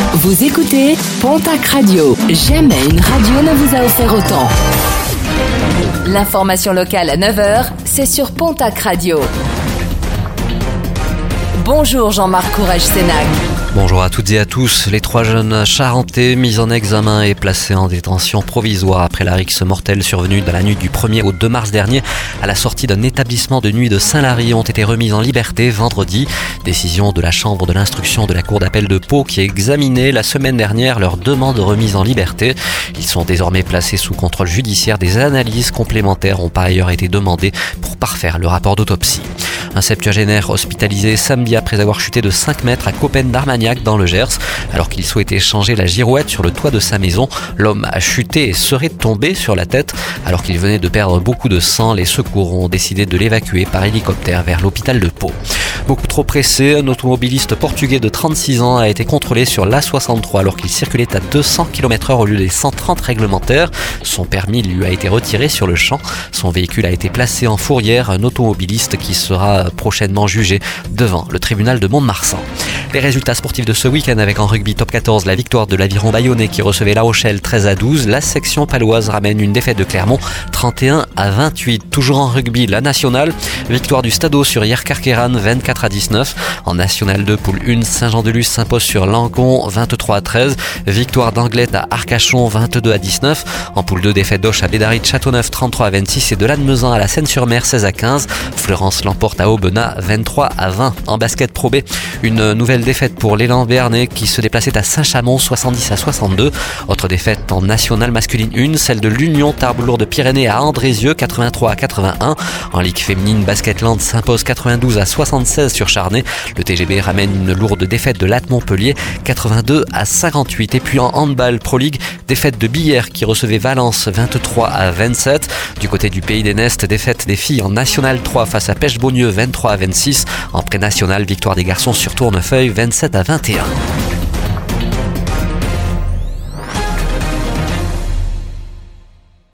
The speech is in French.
Vous écoutez Pontac Radio. Jamais une radio ne vous a offert autant. L'information locale à 9h, c'est sur Pontac Radio. Bonjour Jean-Marc Courage-Sénac. Bonjour à toutes et à tous. Les 3 jeunes charentais mis en examen et placés en détention provisoire après la rixe mortelle survenue dans la nuit du 1er au 2 mars dernier à la sortie d'un établissement de nuit de Saint-Lary ont été remis en liberté vendredi. Décision de la chambre de l'instruction de la cour d'appel de Pau qui a examiné la semaine dernière leur demande de remise en liberté. Ils sont désormais placés sous contrôle judiciaire. Des analyses complémentaires ont par ailleurs été demandées pour parfaire le rapport d'autopsie. Un septuagénaire hospitalisé samedi après avoir chuté de 5 mètres à Coppen-d'Armagnac dans le Gers. Alors qu'il souhaitait changer la girouette sur le toit de sa maison, l'homme a chuté et serait tombé sur la tête. Alors qu'il venait de perdre beaucoup de sang, les secours ont décidé de l'évacuer par hélicoptère vers l'hôpital de Pau. Beaucoup trop pressé, un automobiliste portugais de 36 ans a été contrôlé sur l'A63 alors qu'il circulait à 200 km/h au lieu des 130 réglementaires. Son permis lui a été retiré sur le champ. Son véhicule a été placé en fourrière, un automobiliste qui sera prochainement jugé devant le tribunal de Mont-de-Marsan. Les résultats sportifs de ce week-end avec en rugby top 14 la victoire de l'Aviron Bayonnais qui recevait La Rochelle 13-12. La section paloise ramène une défaite de Clermont 31-28. Toujours en rugby, la nationale. Victoire du Stadeau sur Hyères-Carqueiranne 24-19. En nationale 2, poule 1, Saint-Jean-de-Luz s'impose sur Langon 23-13. Victoire d'Anglet à Arcachon 22-19. En poule 2, défaite d'Auch à Bédarite Châteauneuf 33-26 et de Lannemezan à la Seine-sur-Mer 16-15. Fleurance l'emporte à Aubenas 23-20. En basket Pro B, une nouvelle défaite pour l'élan béarnais qui se déplaçait à Saint-Chamond 70-62. Autre défaite en nationale masculine 1, celle de l'Union Tarbes-Lourdes-Pyrénées à Andrézieux 83-81. En Ligue féminine, Basketland s'impose 92-76 sur Charnay. Le TGB ramène une lourde défaite de Latte Montpellier 82-58. Et puis en handball Pro League, défaite de Billère qui recevait Valence 23-27. Du côté du Pays des Nestes, défaite des filles en National 3 face à Pêche-Beaunieu 23-26. En pré-national, victoire des garçons sur Tournefeuille 27-21.